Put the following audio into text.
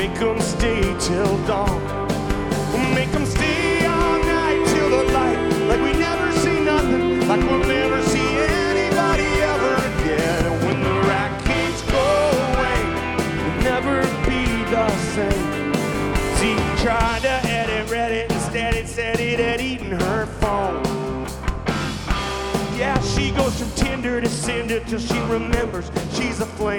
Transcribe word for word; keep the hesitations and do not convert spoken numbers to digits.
make them stay till dawn. We'll make them stay all night till the light, like we never see nothing, like we'll never see anybody ever again. And when the Rockies go away, we'll never be the same. She tried to edit Reddit, instead it said it had eaten her phone. Yeah, she goes from Tinder to Cinder till she remembers she's a flame.